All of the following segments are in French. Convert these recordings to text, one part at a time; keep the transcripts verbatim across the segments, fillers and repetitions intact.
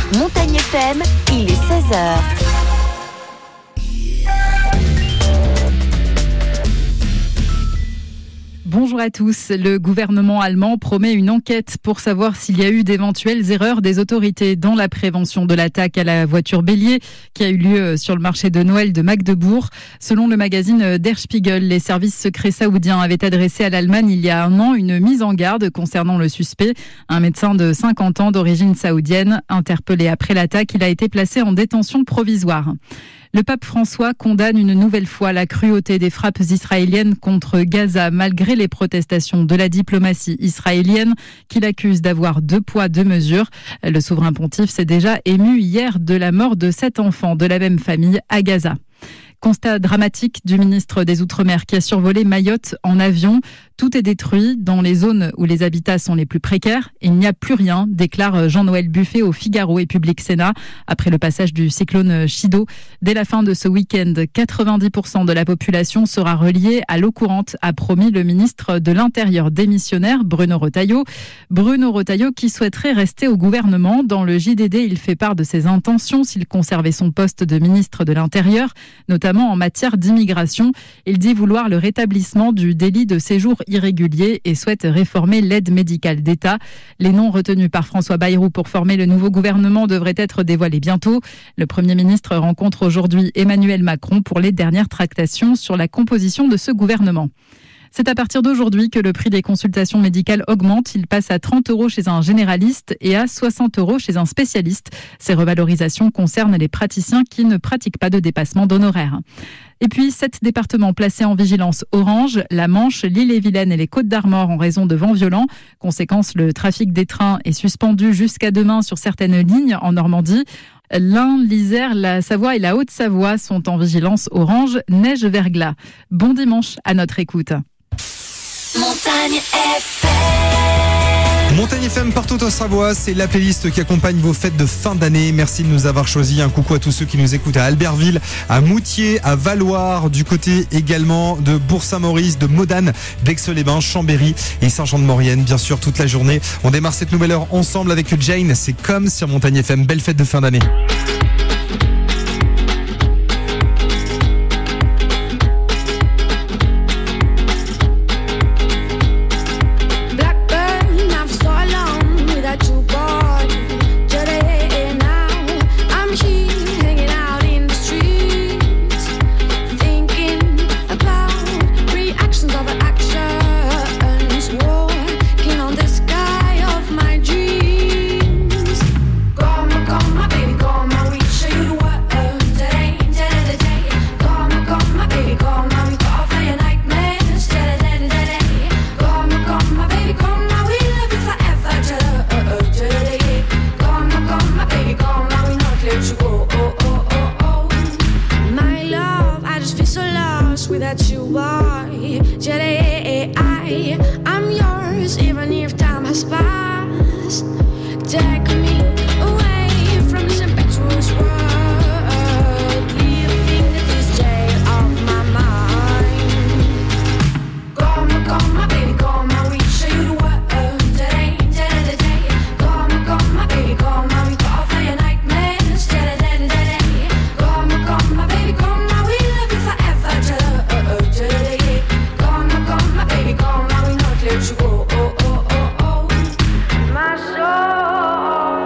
Montagne F M, il est seize heures. Bonjour à tous. Le gouvernement allemand promet une enquête pour savoir s'il y a eu d'éventuelles erreurs des autorités dans la prévention de l'attaque à la voiture bélier qui a eu lieu sur le marché de Noël de Magdebourg. Selon le magazine Der Spiegel, les services secrets saoudiens avaient adressé à l'Allemagne il y a un an une mise en garde concernant le suspect. Un médecin de cinquante ans d'origine saoudienne, interpellé après l'attaque, il a été placé en détention provisoire. Le pape François condamne une nouvelle fois la cruauté des frappes israéliennes contre Gaza, malgré les protestations de la diplomatie israélienne qu'il accuse d'avoir deux poids, deux mesures. Le souverain pontife s'est déjà ému hier de la mort de sept enfants de la même famille à Gaza. Constat dramatique du ministre des Outre-mer qui a survolé Mayotte en avion. Tout est détruit dans les zones où les habitats sont les plus précaires. Il n'y a plus rien, déclare Jean-Noël Buffet au Figaro et Public Sénat après le passage du cyclone Chido. Dès la fin de ce week-end, quatre-vingt-dix pour cent de la population sera reliée à l'eau courante, a promis le ministre de l'Intérieur démissionnaire Bruno Retailleau. Bruno Retailleau qui souhaiterait rester au gouvernement. Dans le J D D, il fait part de ses intentions s'il conservait son poste de ministre de l'Intérieur, notamment en matière d'immigration. Il dit vouloir le rétablissement du délit de séjour irrégulier et souhaite réformer l'aide médicale d'État. Les noms retenus par François Bayrou pour former le nouveau gouvernement devraient être dévoilés bientôt. Le Premier ministre rencontre aujourd'hui Emmanuel Macron pour les dernières tractations sur la composition de ce gouvernement. C'est à partir d'aujourd'hui que le prix des consultations médicales augmente. Il passe à trente euros chez un généraliste et à soixante euros chez un spécialiste. Ces revalorisations concernent les praticiens qui ne pratiquent pas de dépassement d'honoraires. Et puis, sept départements placés en vigilance orange, la Manche, l'Île-et-Vilaine et les Côtes-d'Armor en raison de vents violents. Conséquence, le trafic des trains est suspendu jusqu'à demain sur certaines lignes en Normandie. L'Ain, l'Isère, la Savoie et la Haute-Savoie sont en vigilance orange, neige verglas. Bon dimanche à notre écoute. Montagne F M. Montagne F M partout en Savoie, c'est la playlist qui accompagne vos fêtes de fin d'année. Merci de nous avoir choisi. Un coucou à tous ceux qui nous écoutent à Albertville, à Moutier, à Valloire, du côté également de Bourg-Saint-Maurice, de Modane, d'Aix-les-Bains, Chambéry et Saint-Jean-de-Maurienne. Bien sûr, toute la journée. On démarre cette nouvelle heure ensemble avec Jane. C'est comme sur Montagne F M. Belle fête de fin d'année. My soul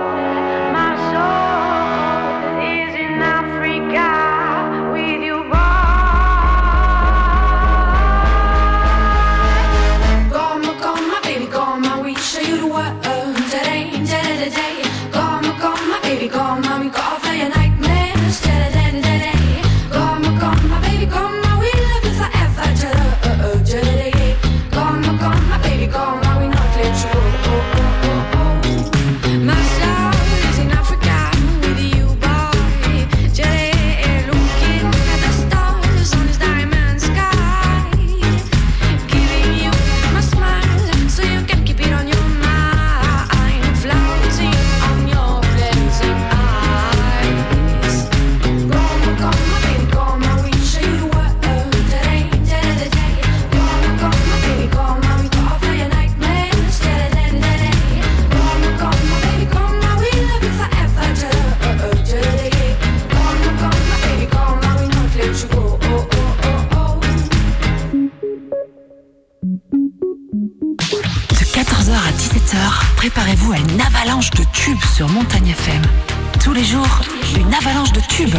préparez-vous à une avalanche de tubes sur Montagne F M. Tous les jours, une avalanche de tubes.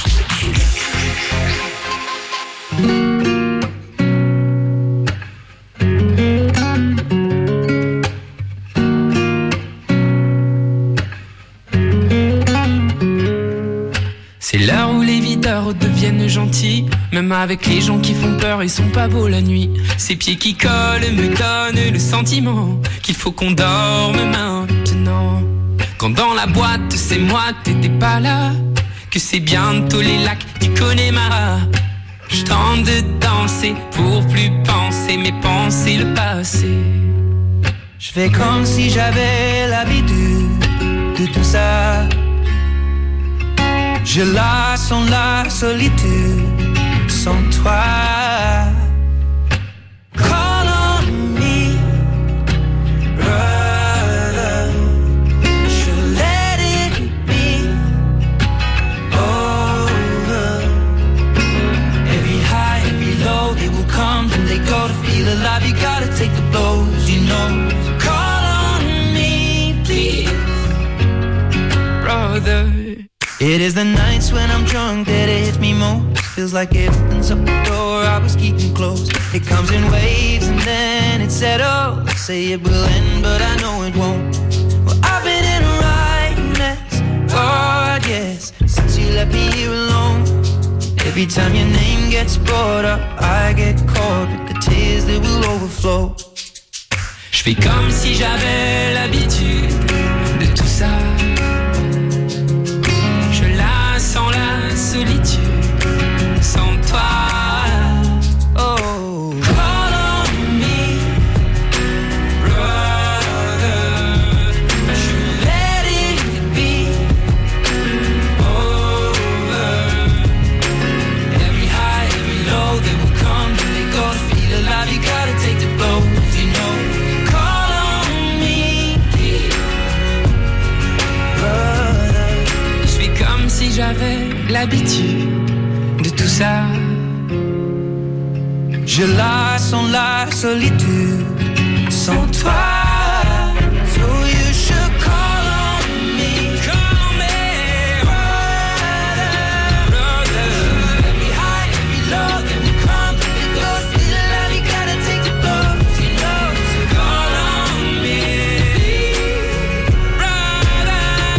C'est l'heure où les videurs deviennent gentils. Même avec les gens qui font peur, ils sont pas beaux la nuit. Ces pieds qui collent me donnent le sentiment qu'il faut qu'on dorme maintenant. Quand dans la boîte c'est moi, t'étais pas là. Que c'est bientôt les lacs du Connemara. Je tente de danser pour plus penser, mais penser le passé. Je fais comme si j'avais l'habitude de tout ça. Je la sens la solitude sans toi. Call on me, brother. Should let it be over. Every high, every low, they will come and they go. To feel alive, you gotta take the blows, you know. So call on me, please, brother. It is the nights when I'm drunk that it hits me most. Feels like it opens up the door I was keeping closed. It comes in waves and then it settles. Say it will end but I know it won't. Well, I've been in a right mess, God yes, since you left me here alone. Every time your name gets brought up, I get caught with the tears that will overflow. Je fais comme si j'avais l'habitude de tout ça. Sans la solitude, sans toi. Oh, call on me, brother. Should let it be over. Every high, every low, they will come and they go. To feel alive, you gotta take the blows, you know. Call on me, brother. Je fais comme si j'avais l'habitude de tout ça. Je la sens la solitude sans toi. So you should call on me, call on me, brother, brother. Every high, every low, then we come, it goes. Feel alive, you gotta take the blows, you know. So call on me, brother.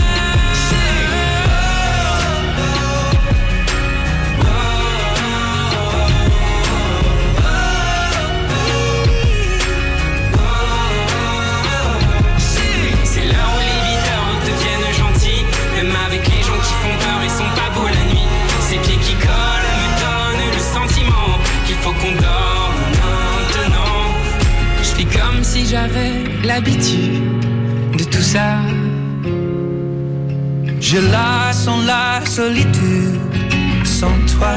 C'est là où les videurs deviennent gentils. Même avec les gens qui font peur, ils sont pas beaux la nuit. Ces pieds qui collent me donnent le sentiment qu'il faut qu'on dorme maintenant. Je fais comme si j'avais l'habitude de tout ça. Je la sens la solitude sans toi.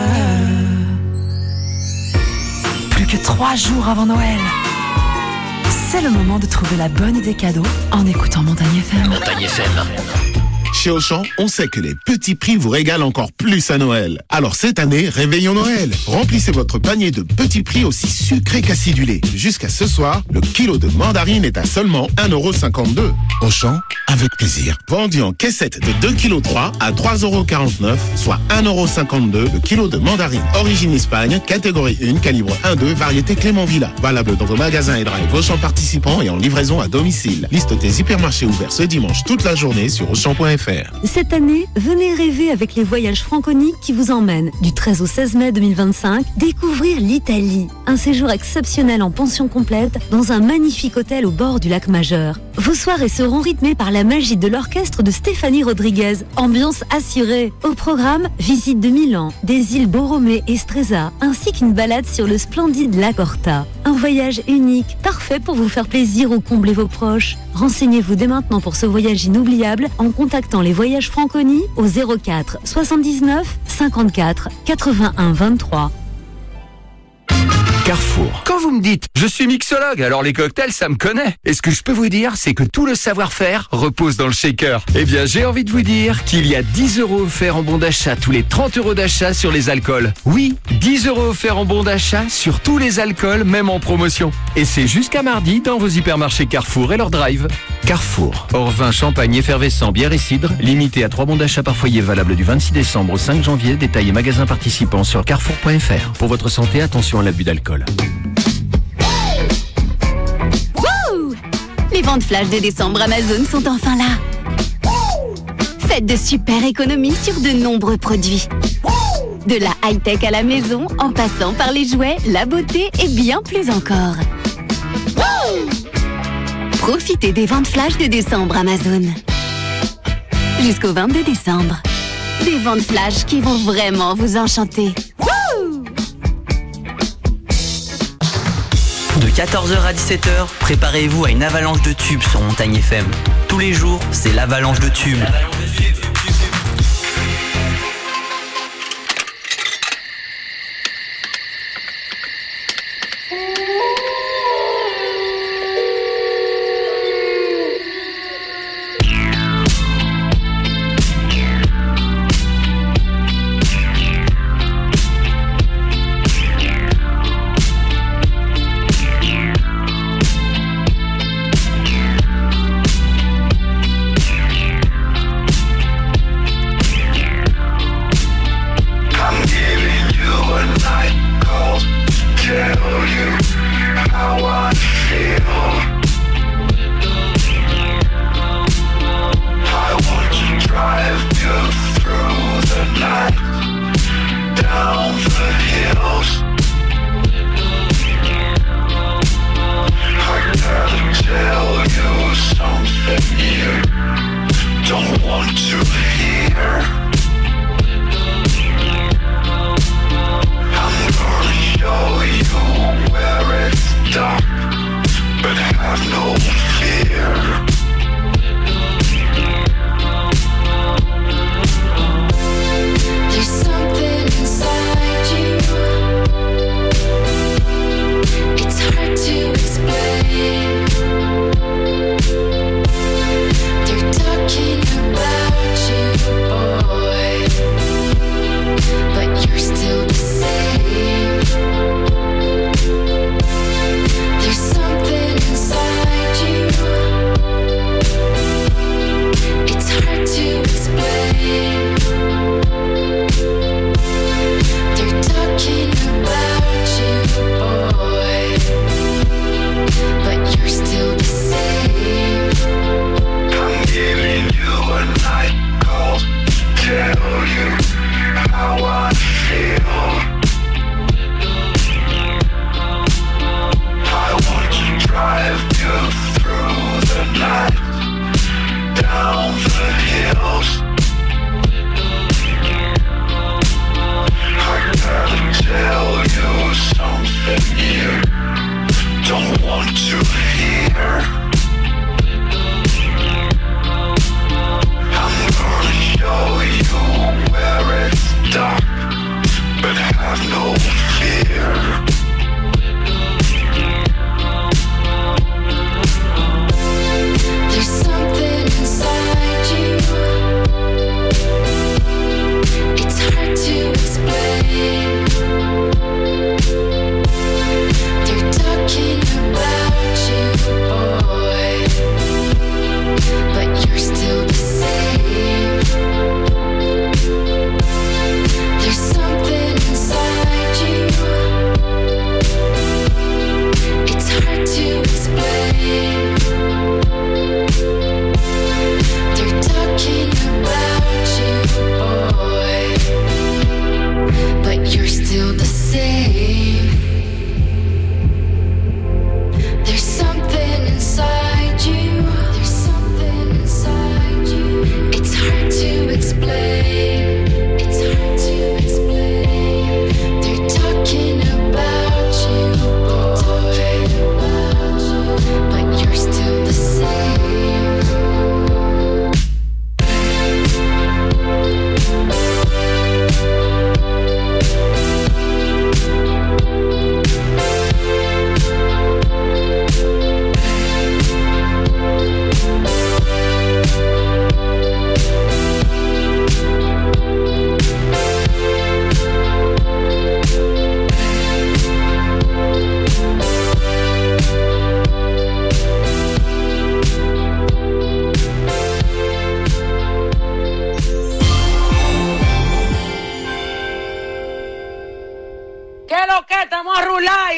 Plus que trois jours avant Noël. C'est le moment de trouver la bonne idée cadeau en écoutant Montagne F M. Montagne F M. Chez Auchan, on sait que les petits prix vous régalent encore plus à Noël. Alors cette année, réveillons Noël. Remplissez votre panier de petits prix aussi sucrés qu'acidulés. Jusqu'à ce soir, le kilo de mandarine est à seulement un euro cinquante-deux. Auchan, avec plaisir. Vendu en caissette de deux virgule trois kilos à trois euros quarante-neuf, soit un euro cinquante-deux le kilo de mandarine. Origine Espagne, catégorie un, calibre un deux, variété Clément Villa. Valable dans vos magasins et drive Auchan participants et en livraison à domicile. Liste des hypermarchés ouverts ce dimanche toute la journée sur auchan point f r. Cette année, venez rêver avec les voyages Franconi qui vous emmènent du treize au seize mai deux mille vingt-cinq découvrir l'Italie. Un séjour exceptionnel en pension complète dans un magnifique hôtel au bord du lac Majeur. Vos soirées seront rythmées par la magie de l'orchestre de Stéphanie Rodriguez. Ambiance assurée. Au programme, visite de Milan, des îles Borromée et Stresa, ainsi qu'une balade sur le splendide lac Horta. Un voyage unique, parfait pour vous faire plaisir ou combler vos proches. Renseignez-vous dès maintenant pour ce voyage inoubliable en contactant les voyages Franconi au zéro quatre soixante-dix-neuf cinquante-quatre quatre-vingt-un vingt-trois. Carrefour. Quand vous me dites « je suis mixologue », alors les cocktails, ça me connaît. Et ce que je peux vous dire, c'est que tout le savoir-faire repose dans le shaker. Eh bien, j'ai envie de vous dire qu'il y a dix euros offerts en bon d'achat tous les trente euros d'achat sur les alcools. Oui, dix euros offerts en bon d'achat sur tous les alcools, même en promotion. Et c'est jusqu'à mardi dans vos hypermarchés Carrefour et leur drive. Carrefour. Hors vin, champagne, effervescent, bière et cidre. Limité à trois bons d'achat par foyer, valable du vingt-six décembre au cinq janvier. Détail et magasins participants sur carrefour point f r. Pour votre santé, attention à l'abus d'alcool. Wouh! Les ventes flash de décembre Amazon sont enfin là. Faites de super économies sur de nombreux produits. De la high-tech à la maison, en passant par les jouets, la beauté et bien plus encore. Profitez des ventes flash de décembre Amazon. Jusqu'au vingt-deux décembre. Des ventes flash qui vont vraiment vous enchanter. De quatorze heures à dix-sept heures, préparez-vous à une avalanche de tubes sur Montagne F M. Tous les jours, c'est l'avalanche de tubes.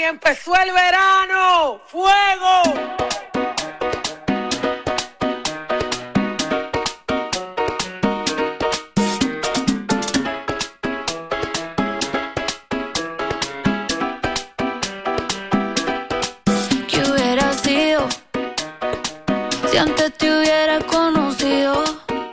empezó el verano. ¡Fuego! Si antes te hubiera conocido,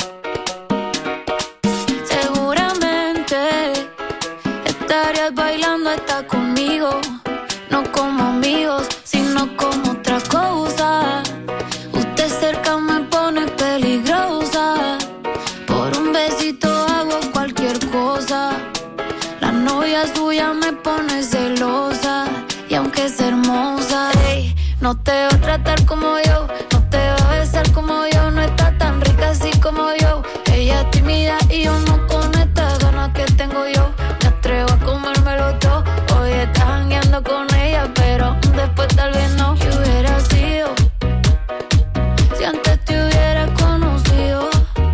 seguramente estarías bailando hasta conmigo. No como amigos, sino como otra cosa. Usted cerca me pone peligrosa. Por un besito hago cualquier cosa. La novia suya me pone celosa. Y aunque es hermosa, ey, no te va a tratar como yo. Te va a besar como yo, no está tan rica así como yo. Ella es tímida y yo no con estas ganas que tengo yo. Me atrevo a comérmelo todo. Hoy estás jangueando con ella, pero después tal vez no. ¿Qué hubiera sido si antes te hubiera conocido?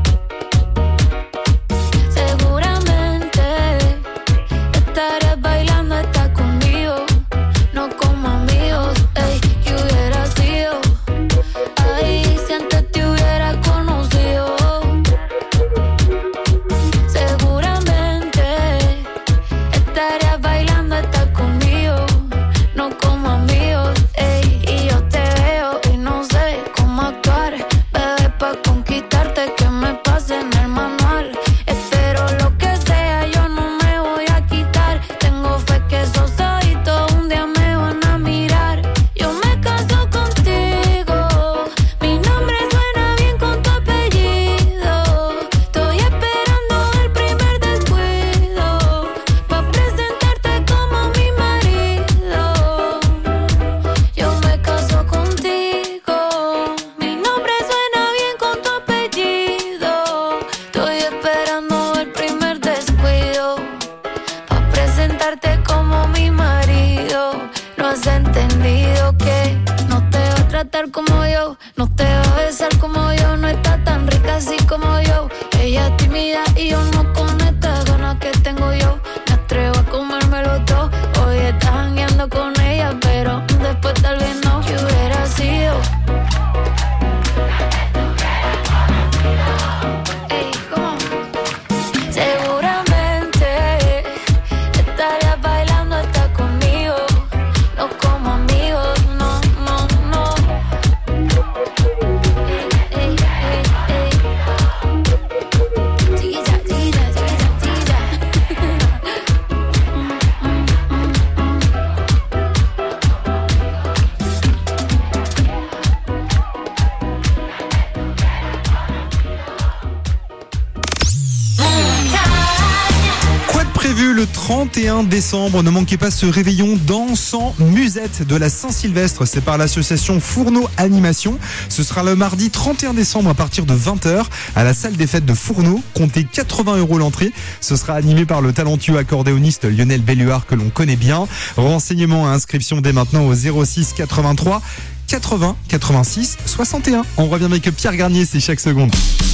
Seguramente estarías bailando hasta conmigo. No como amigos, ey. ¿Qué hubiera sido? Ay, si antes te hubiera conocido, seguramente estarías bailando hasta conmigo, no como amigos, ey. Y yo te veo y no sé cómo actuar, bebé, pa' conquistarte que me pase en el manual. Espero lo que sea, yo no me voy a quitar. Tengo fe que esos ojitos un día me van a mirar. Yo me caso contigo. Mi nombre suena bien con tu apellido. Estoy esperando el primer descuido pa' presentarte como mi marido. Yo me caso contigo. Mi nombre suena bien con tu apellido. Estoy esperando el primer descuido pa' presentarte como mi marido. No has entendido que no te va a tratar como yo, no te va a besar como yo, no está tan rica así como yo. Ella es tímida y yo no con estas ganas que tengo yo. Me atrevo a comérmelo todo. Hoy estás jangueando con ella, pero después tal vez no. ¿Qué hubiera sido? Ey, ¿cómo? Seguramente estarías bailando hasta conmigo. No como amigos, no, no, no. Ey, ey, ey, ey. Chiquilla, chiquilla, chiquilla, chiquilla. Mm, mm, mm, mm. Quoi de prévu le trente et un décembre? Ne manquez pas ce réveillon dansant musette de la Saint-Sylvestre. C'est par l'association Fourneau Animation. Ce sera le mardi trente et un décembre à partir de vingt heures à la salle des fêtes de Fourneau. Comptez quatre-vingts euros l'entrée. Ce sera animé par le talentueux accordéoniste Lionel Belluard que l'on connaît bien. Renseignements et inscriptions dès maintenant au zéro six quatre-vingt-trois quatre-vingts quatre-vingt-six soixante et un. On revient avec Pierre Garnier, c'est chaque seconde.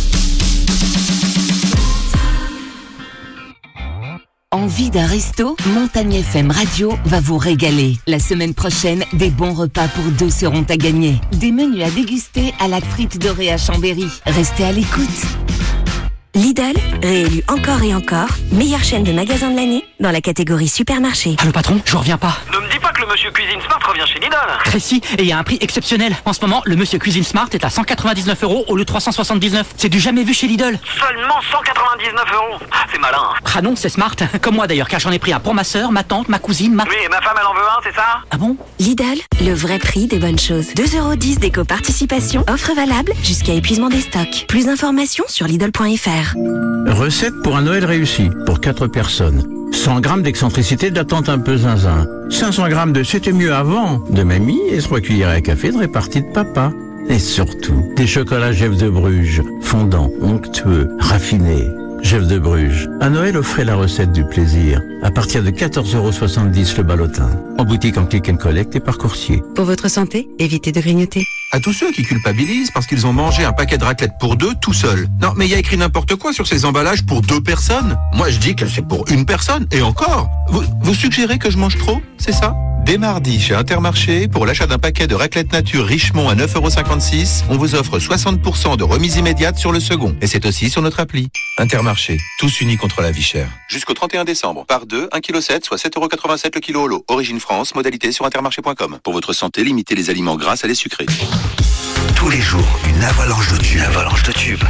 Envie d'un resto? Montagne F M Radio va vous régaler. La semaine prochaine, des bons repas pour deux seront à gagner. Des menus à déguster à la frite dorée à Chambéry. Restez à l'écoute. Lidl, réélu encore et encore, meilleure chaîne de magasins de l'année dans la catégorie supermarché. Ah, le patron, je reviens pas. Ne me dis pas que le monsieur Cuisine Smart revient chez Lidl. Précis, et il y a un prix exceptionnel. En ce moment, le monsieur Cuisine Smart est à cent quatre-vingt-dix-neuf euros au lieu de trois cent soixante-dix-neuf. C'est du jamais vu chez Lidl. Seulement cent quatre-vingt-dix-neuf euros. C'est malin. Ah non, c'est smart. Comme moi d'ailleurs, car j'en ai pris un pour ma sœur, ma tante, ma cousine, ma... Oui, et ma femme, elle en veut un, c'est ça? Ah bon? Lidl, le vrai prix des bonnes choses. deux euros dix d'éco-participation. Offre valable jusqu'à épuisement des stocks. Plus d'informations sur Lidl point F R. Recette pour un Noël réussi, pour quatre personnes. cent grammes d'excentricité d'attente un peu zinzin. cinq cents grammes de c'était mieux avant de mamie et trois cuillères à café de répartie de papa. Et surtout, des chocolats Jeff de Bruges, fondants, onctueux, raffinés. Jeff de Bruges. À Noël, offrez la recette du plaisir. À partir de quatorze euros soixante-dix le ballotin. En boutique en click and collect et par coursier. Pour votre santé, évitez de grignoter. À tous ceux qui culpabilisent parce qu'ils ont mangé un paquet de raclette pour deux tout seuls. Non, mais il y a écrit n'importe quoi sur ces emballages pour deux personnes. Moi, je dis que c'est pour une personne. Et encore, vous, vous suggérez que je mange trop, c'est ça? Dès mardi, chez Intermarché, pour l'achat d'un paquet de raclette nature Richemont à neuf euros cinquante-six, on vous offre soixante pour cent de remise immédiate sur le second. Et c'est aussi sur notre appli. Intermarché, tous unis contre la vie chère. Jusqu'au trente et un décembre. Par deux, un virgule sept kg, soit sept euros quatre-vingt-sept le kilo holo. Origine France, modalité sur intermarché point com. Pour votre santé, limitez les aliments gras à les sucrés. Tous les jours, une avalanche de tubes. Une avalanche de tubes.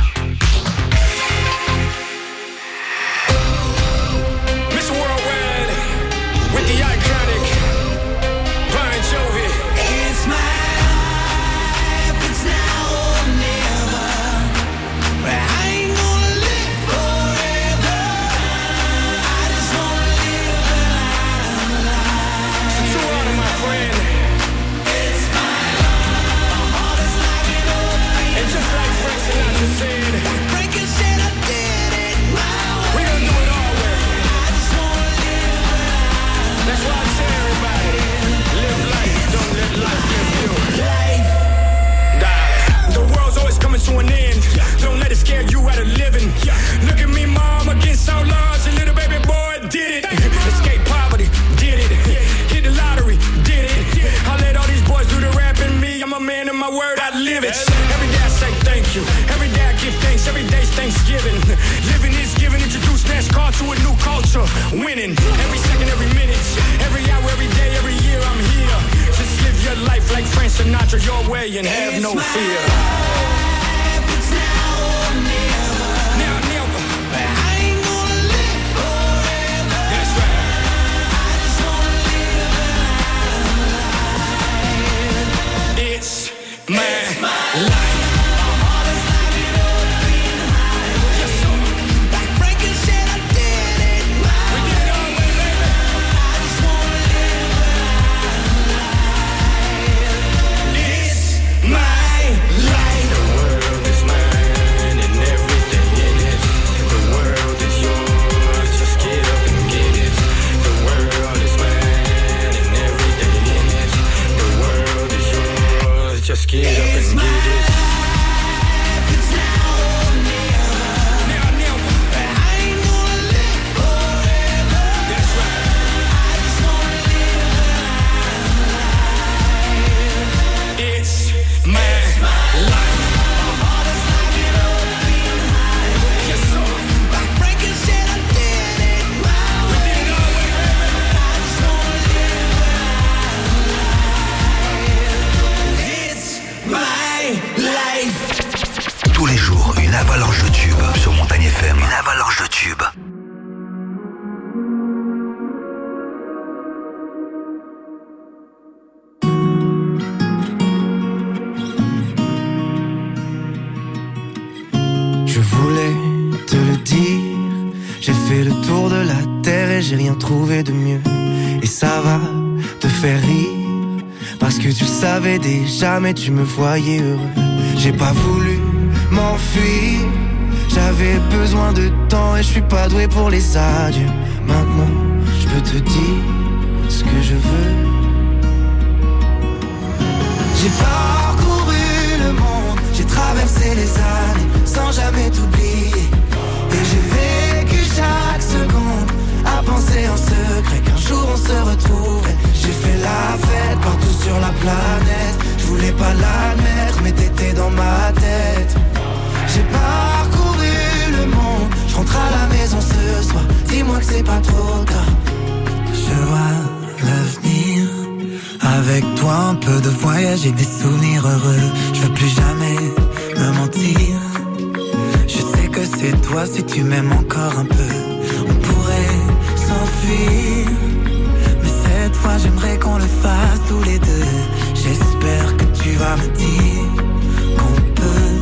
Miss Worldwide, with the iconic Bon Jovi. It's my life, it's now or never. But I ain't gonna live forever. I just wanna live a life. So true honor, my friend. It's my life. My heart is like an open. And just like Frank Sinatra said, Frank said I did it my way. We gonna do it all way. I just wanna live a life. That's why I say everybody, live life, don't let life live you. Life. Die. The world's always coming to an end. Don't let it scare you out of living. Look at me, mom, against so large. A little baby boy did it. Escape poverty, did it. Hit the lottery, did it. I let all these boys do the rap and me. I'm a man of my word, I live it. Every day I say thank you. Every day I give thanks. Every day's Thanksgiving. Living is giving. Introduce NASCAR to a new culture. Winning every second, every minute, every hour, every day, every year. I'm here. Just live your life like Frank Sinatra, your way, and have no fear. Now, never. But I ain't gonna live forever. That's right. I just wanna live a life. It's my life. Just get up and get it. It's now or never. Now, never. But I ain't gonna live forever. That's right. I just wanna live a life. It's my life. My heart is like an open highway. Yes, sir. Like Frankie said, I did it my way. We did it our way, baby. I just wanna live a life. My life. Tous les jours, une avalanche de tubes sur Montagne F M. Une avalanche de tubes. Je voulais te le dire. J'ai fait le tour de la terre et j'ai rien trouvé de mieux. Et ça va te faire rire. Parce que tu le savais déjà, mais tu me voyais heureux. J'ai pas voulu m'enfuir. J'avais besoin de temps et je suis pas doué pour les adieux. Maintenant, je peux te dire ce que je veux. J'ai parcouru le monde, j'ai traversé les années sans jamais t'oublier. Et j'ai vécu chaque seconde à penser en secret qu'un jour on se retrouverait. J'ai fait la fête partout sur la planète. Je voulais pas l'admettre mais t'étais dans ma tête. J'ai parcouru le monde, je rentre à la maison ce soir. Dis-moi que c'est pas trop tard. Je vois l'avenir avec toi, un peu de voyage et des souvenirs heureux. Je veux plus jamais me mentir. Je sais que c'est toi si tu m'aimes encore un peu. On pourrait s'enfuir, mais cette fois j'aimerais qu'on le fasse tous les deux. J'espère que tu vas me dire qu'on peut.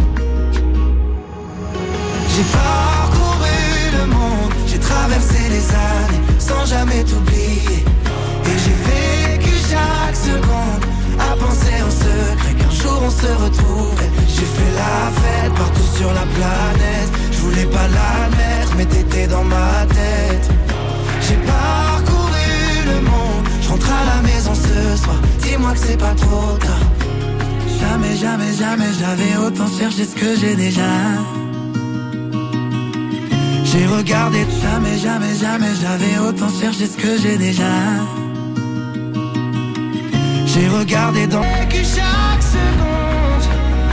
J'ai parcouru le monde, j'ai traversé les années sans jamais t'oublier. Et j'ai vécu chaque seconde à penser en secret qu'un jour on se retrouverait. J'ai fait la fête partout sur la planète. Je voulais pas l'admettre mais t'étais dans ma tête. J'ai parcouru le monde, je rentre à la maison ce soir. Dis-moi que c'est pas trop tard. Jamais, jamais, jamais j'avais autant cherché ce que j'ai déjà. J'ai regardé. Jamais, jamais, jamais j'avais autant cherché ce que j'ai déjà. J'ai regardé dans que chaque seconde.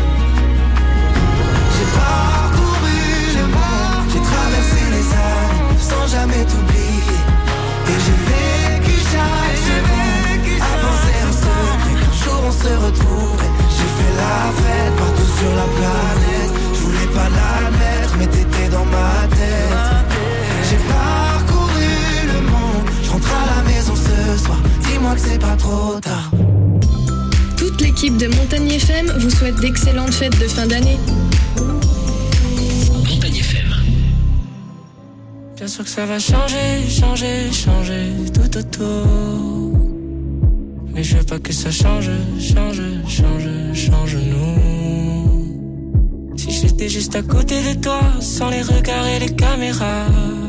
J'ai parcouru le monde, j'ai traversé les années sans jamais t'oublier. Et j'ai vécu chaque seconde à penser au secret qu'un jour on se retrouverait. J'ai fait la fête partout sur la planète. Je voulais pas l'admettre mais t'étais dans ma tête. J'ai parcouru le monde, je rentre à la maison ce soir. Dis-moi que c'est pas trop tard. Toute l'équipe de Montagne F M vous souhaite d'excellentes fêtes de fin d'année. Montagne F M. Bien sûr que ça va changer, changer, changer tout autour. Mais je veux pas que ça change, change, change, change nous. Si j'étais juste à côté de toi, sans les regards et les caméras,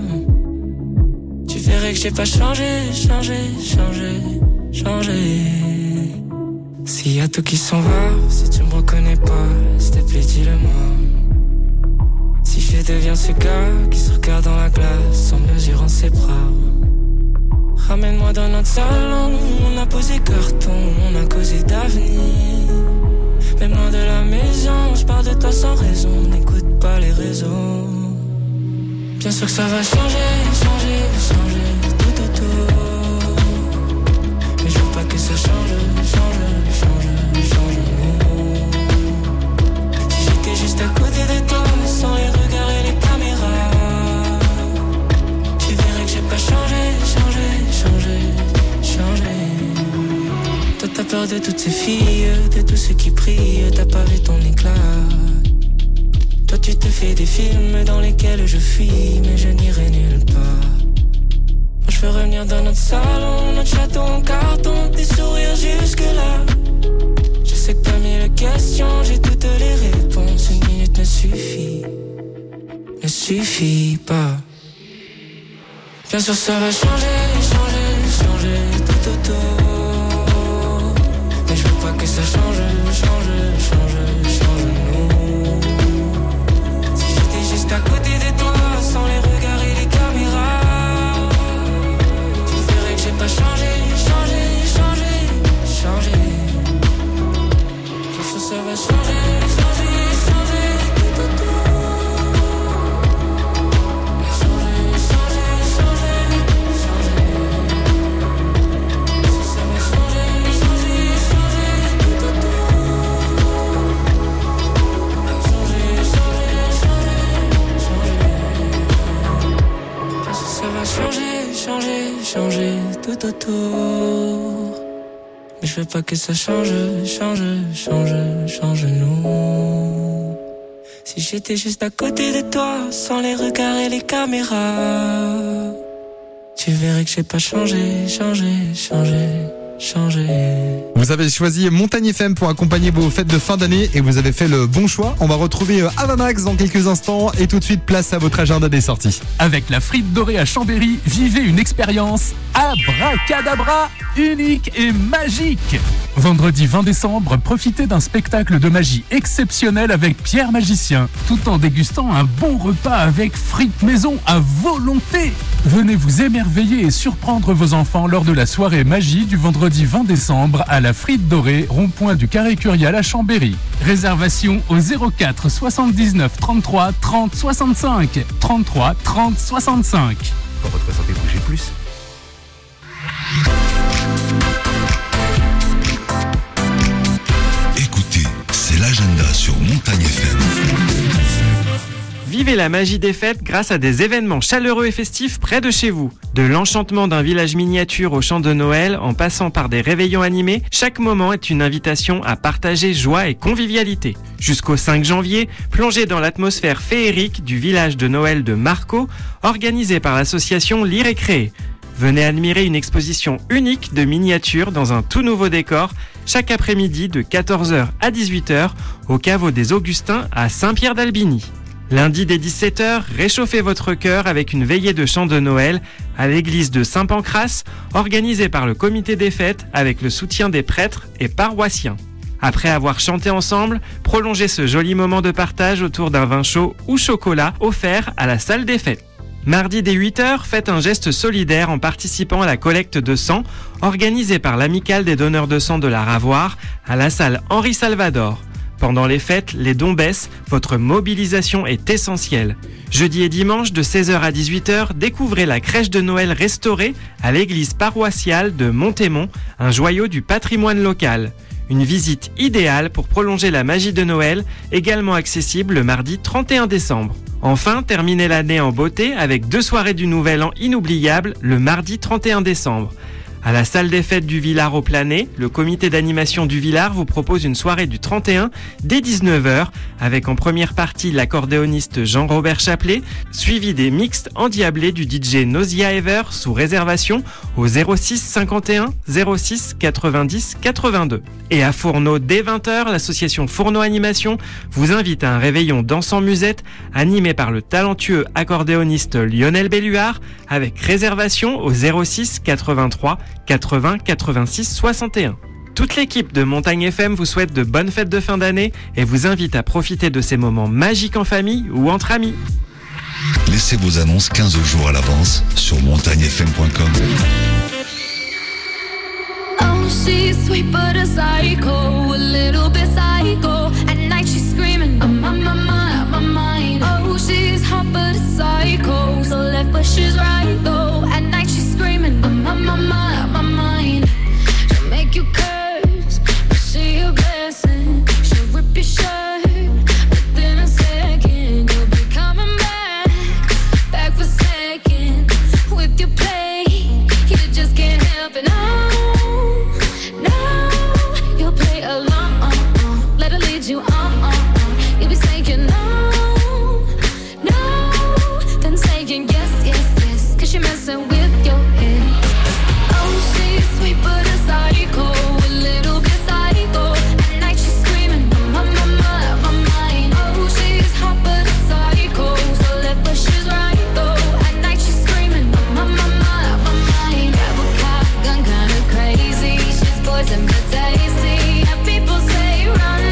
tu verrais que j'ai pas changé, changé, changé, changé. S'il y a tout qui s'en va, si tu me reconnais pas, s'il te plaît dis-le-moi. Si je deviens ce gars qui se regarde dans la glace en mesurant ses bras, ramène-moi dans notre salon, on a posé carton, on a causé d'avenir. Même loin de la maison, je parle de toi sans raison, n'écoute pas les réseaux. Bien sûr que ça va changer, changer, changer tout autour. Mais je veux pas que ça change, change, change, change nous. Si j'étais juste à côté de toi, sans les regards et les caméras, tu verrais que j'ai pas changé, changé, changé, changé. Toi t'as peur de toutes ces filles, de tous ceux qui prient, t'as pas vu ton éclat. Toi tu te fais des films dans lesquels je fuis, mais je n'irai nulle part. Moi je veux revenir dans notre salon, notre château en carton, tes sourires jusque là. Je sais que t'as mille questions, j'ai toutes les réponses. Une minute ne suffit, ne suffit pas. Bien sûr ça va changer, changer, changer tout autour. Mais je veux pas que ça change, change, change, change nous. Si j'étais juste à côté de toi, sans les regards et les caméras, tu verrais que j'ai pas changé, changé, changé, changé. Bien sûr ça va changer, changer, changer tout autour. Changer, changer, changer, changer. Bien sûr ça va changer, changer, changer tout autour. Changer, changer, changer, changer. Bien sûr ça va changer, changer, changer tout autour. Mais je veux pas que ça change, change, change, change nous. Si j'étais juste à côté de toi, sans les regards et les caméras, tu verrais que j'ai pas changé, changé, changé, changé. Vous avez choisi Montagne F M pour accompagner vos fêtes de fin d'année et vous avez fait le bon choix. On va retrouver Avamax dans quelques instants et tout de suite place à votre agenda des sorties. Avec la frite dorée à Chambéry, vivez une expérience abracadabra, unique et magique. Vendredi vingt décembre, profitez d'un spectacle de magie exceptionnel avec Pierre Magicien, tout en dégustant un bon repas avec frites maison à volonté. Venez vous émerveiller et surprendre vos enfants lors de la soirée magie du vendredi vingt décembre à la frite dorée, rond-point du Carré Curial à Chambéry. Réservation au zéro quatre soixante-dix-neuf trente-trois trente soixante-cinq. trente-trois trente soixante-cinq. Pour votre santé, bougez plus. Écoutez, c'est l'agenda sur Montagne F M. Vivez la magie des fêtes grâce à des événements chaleureux et festifs près de chez vous. De l'enchantement d'un village miniature au chant de Noël, en passant par des réveillons animés, chaque moment est une invitation à partager joie et convivialité. Jusqu'au cinq janvier, plongez dans l'atmosphère féerique du village de Noël de Marco, organisé par l'association Lire et Créer. Venez admirer une exposition unique de miniatures dans un tout nouveau décor, chaque après-midi de quatorze heures à dix-huit heures au caveau des Augustins à Saint-Pierre-d'Albigny. Lundi dès dix-sept heures, réchauffez votre cœur avec une veillée de chant de Noël à l'église de Saint-Pancrace, organisée par le comité des fêtes avec le soutien des prêtres et paroissiens. Après avoir chanté ensemble, prolongez ce joli moment de partage autour d'un vin chaud ou chocolat offert à la salle des fêtes. Mardi dès huit heures, faites un geste solidaire en participant à la collecte de sang organisée par l'Amicale des donneurs de sang de la Ravoir à la salle Henri Salvador. Pendant les fêtes, les dons baissent, votre mobilisation est essentielle. Jeudi et dimanche de seize heures à dix-huit heures, découvrez la crèche de Noël restaurée à l'église paroissiale de Montémont, un joyau du patrimoine local. Une visite idéale pour prolonger la magie de Noël, également accessible le mardi trente et un décembre. Enfin, terminez l'année en beauté avec deux soirées du Nouvel An inoubliables le mardi trente et un décembre. À la salle des fêtes du Villard au Planet, le comité d'animation du Villard vous propose une soirée du trente et un dès dix-neuf heures avec en première partie l'accordéoniste Jean-Robert Chaplet, suivi des mixtes endiablés du D J Nausea Ever sous réservation au zéro six cinquante et un zéro six quatre-vingt-dix quatre-vingt-deux. Et à Fourneau, dès vingt heures, l'association Fourneau Animation vous invite à un réveillon dansant musette animé par le talentueux accordéoniste Lionel Belluard avec réservation au zéro six quatre-vingt-trois quatre-vingts quatre-vingt-six soixante et un. Toute l'équipe de Montagne F M vous souhaite de bonnes fêtes de fin d'année et vous invite à profiter de ces moments magiques en famille ou entre amis. Laissez vos annonces quinze jours à l'avance sur montagne f m point com. Oh, she's sweet but a psycho, a little bit psycho. At night she's screaming, I'm on my mind, my mind. Oh, she's hot but a psycho, so left but she's right though. At night she's screaming, I'm on my mind, my mind. She'll make you curse, but she a blessing. She'll rip your shirt within a second. You'll be coming back, back for seconds. With your play, you just can't help it. No. You uh, uh, uh. You'll be saying no, no, then saying yes, yes, yes, cause you're messing with your head. Oh, she's sweet but a psycho, a little bit psycho. At night she's screaming, my, my, my, my mind. Oh, she's hot but a psycho, so left but she's right though. At night she's screaming, my, my, my, my mind. Grab a cop gun, kinda crazy. She's poison but tasty. And people say run.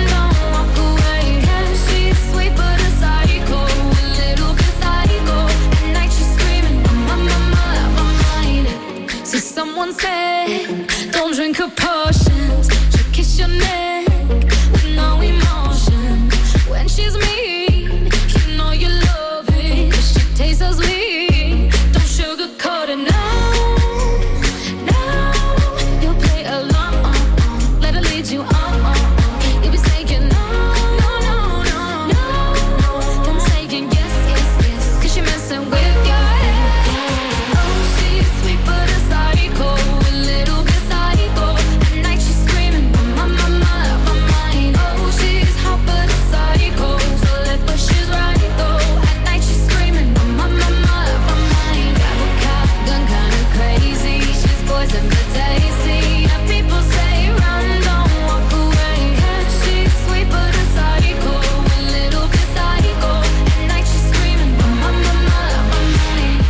Someone said, don't drink her potions. She'll kiss your neck with no emotion. When she's mean, you know you love it. She tastes so sweet, don't sugarcoat it, no, no. You'll play along, let her lead you on. You'll be saying no, no, no, no, no. Then saying yes, yes, yes, cause you're messing with your head. Oh, she's sweet but a psycho, a little bit psycho. At night she's screaming, my, my, my, my mind. Oh, she's hot but a psycho, so left but she's right though. At night she's screaming, my, my, my, my mind. Grab a cop gun, kinda crazy. She's poison but tasty. And people say run, don't walk away. She's sweet but a psycho, a little bit psycho. At night she's screaming, my, my, my, my, my mind.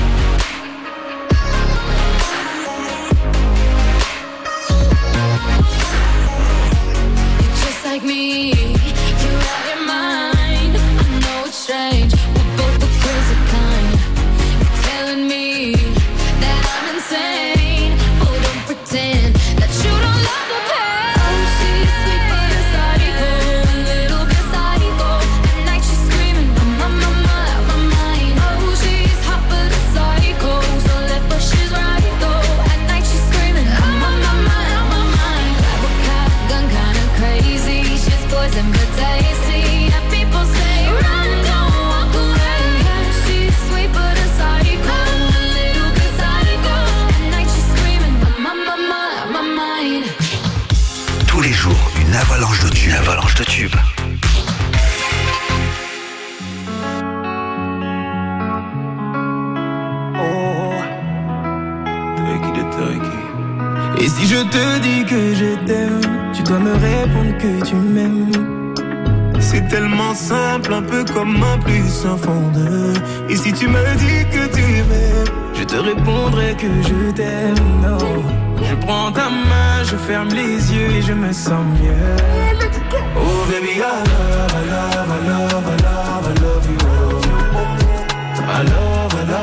Just like me, you're out your mind. I know it's strange, we're both the crazy kind. You're telling me that I'm insane, but don't pretend that you don't love the pain. Oh, she's sweet but a psycho, a little bit psycho. At night she's screaming, my, my, my, my mind. Oh, she's hot but a psycho, so left but she's right though. At night she's screaming, my, my, my, my mind. Grab a cop gun, kinda crazy. She's poison but tasty. And people say run, don't walk away. She's sweet but a psycho, a little bit psycho. At night she's screaming, my, my, my, my mind. Tous les jours, une avalanche de tubes. Une avalanche de tubes. Et si je te dis que je t'aime, tu dois me répondre que tu m'aimes. C'est tellement simple, un peu comme un plus un fond de. Et si tu me dis que tu m'aimes, je te répondrai que je t'aime. Non, je prends ta main, je ferme les yeux et je me sens mieux. Oh baby, I love, I love, I love, I love, I love you. I love, I love.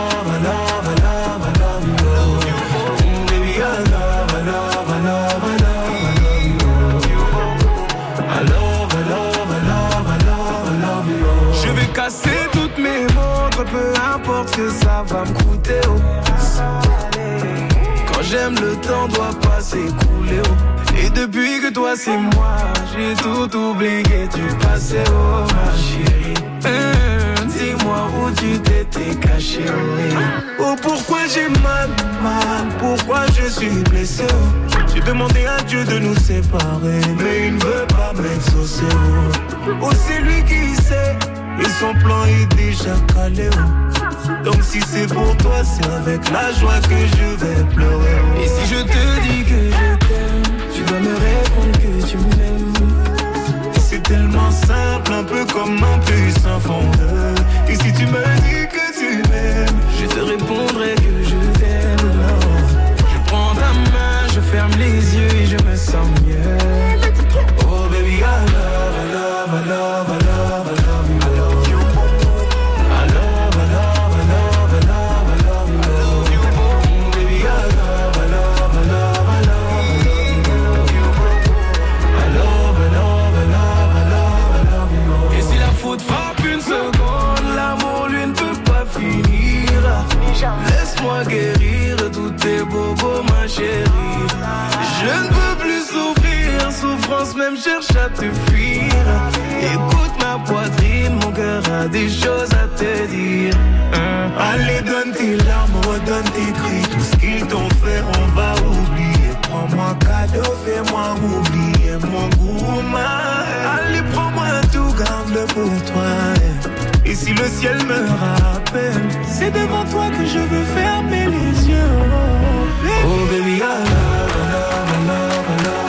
importe que ça va me coûter, oh. Quand j'aime, le temps doit pas s'écouler, oh. Et depuis que toi c'est moi, j'ai tout oublié du passé, oh ma chérie. Hum, dis-moi où tu t'étais caché, oh. Oh pourquoi j'ai mal, mal, pourquoi je suis blessé, oh. J'ai demandé à Dieu de nous séparer, mais il ne veut pas m'exaucer, oh. Oh c'est lui qui sait, et son plan est déjà calé, oh. Donc si c'est pour toi, c'est avec la joie que je vais pleurer, oh. Et si je te dis que je t'aime, tu dois me répondre que tu m'aimes. C'est tellement simple, un peu comme un puissant fondeur. Et si tu me dis que tu m'aimes, je te répondrai que je t'aime. Je prends ta main, je ferme les yeux et je me sens mieux. Oh baby, I love, I love, I love, I love, I love you, I love you. I love, I love, I love, I love, I love you, I love you. Oh baby, I love, I love, I love, I love, I love you. I love, I love, I love, I love, I love you. Et si la faute frappe une seconde, l'amour lui ne peut pas finir. Laisse-moi guérir tous tes bobos, ma chérie. Je ne peux plus souffrir, souffrance même cherche à te fuir. Écoute ma poitrine, mon cœur a des choses à te dire. hein. Allez donne tes larmes, redonne tes cris. Tout ce qu'ils t'ont fait, on va oublier. Prends-moi cadeau, fais-moi oublier mon goût, ma. Allez prends-moi tout, garde-le pour toi. Et si le ciel me rappelle, c'est devant toi que je veux fermer les yeux. Oh baby, oh, baby I love, I love, I love, I love.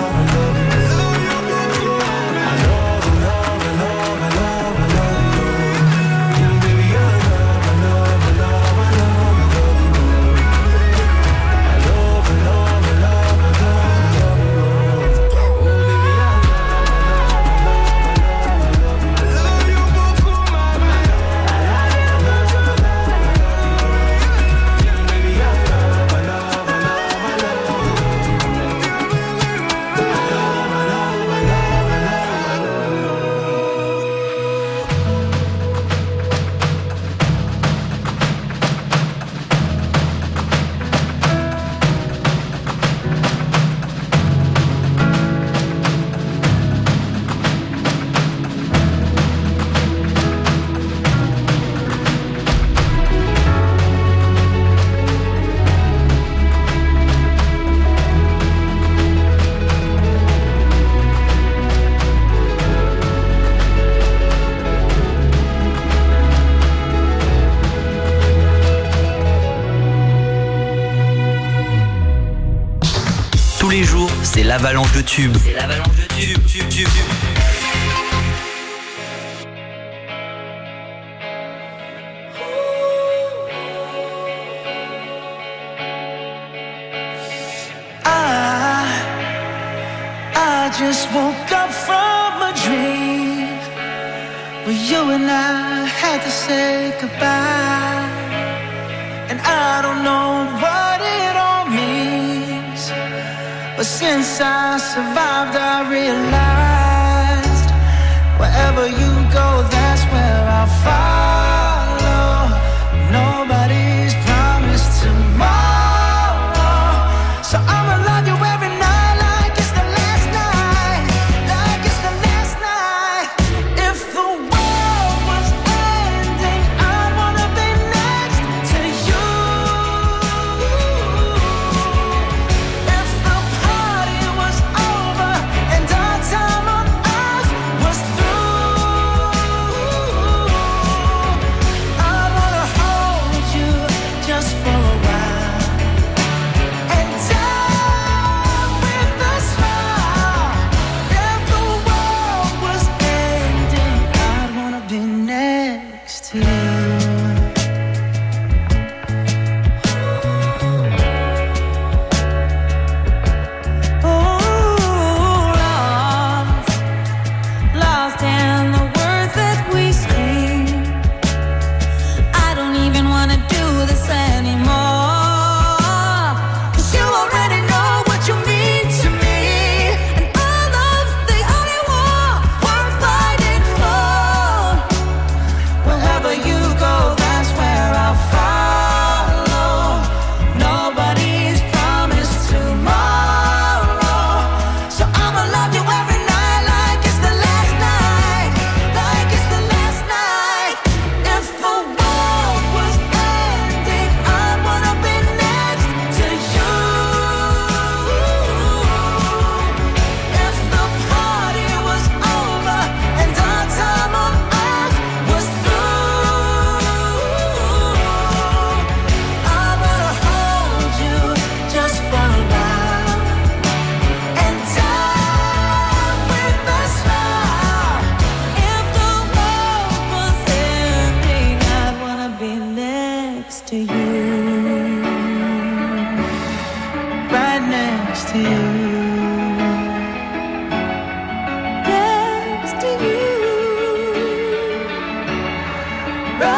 C'est l'avalanche de tubes. C'est l'avalanche de tubes, tubes, tubes, tubes. I, I just woke up from a dream where you and I had to say goodbye. And I don't know what it all means, but since I survived, I realized wherever you go, that's where I'll follow. Nobody's promised tomorrow, so I'ma love you every night like it's the last night, like it's the last night. If the world was ending, I'd wanna be next to you. If the party was over and our time on earth was through,